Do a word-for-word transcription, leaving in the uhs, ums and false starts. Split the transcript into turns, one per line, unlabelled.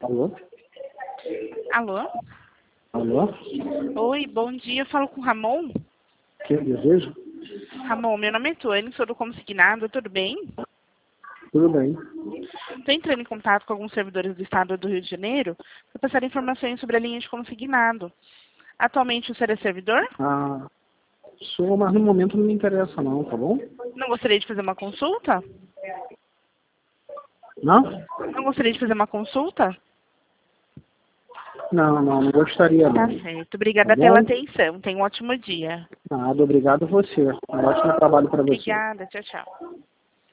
Alô?
Alô?
Alô?
Oi, bom dia. Eu falo com o Ramon.
Quem deseja?
Ramon, meu nome é Tuane, sou do Consignado, tudo bem?
Tudo bem.
Estou entrando em contato com alguns servidores do estado do Rio de Janeiro para passar informações sobre a linha de consignado. Atualmente o senhor é servidor?
Ah, sou, mas no momento não me interessa não, tá bom?
Não gostaria de fazer uma consulta?
Não?
Não gostaria de fazer uma consulta?
Não, não, não gostaria
Tá
não.
certo.
Tá
Obrigada
bom?
pela atenção. Tenha um ótimo dia.
Nada, obrigado a você. Um ótimo trabalho para você.
Obrigada. Tchau, tchau.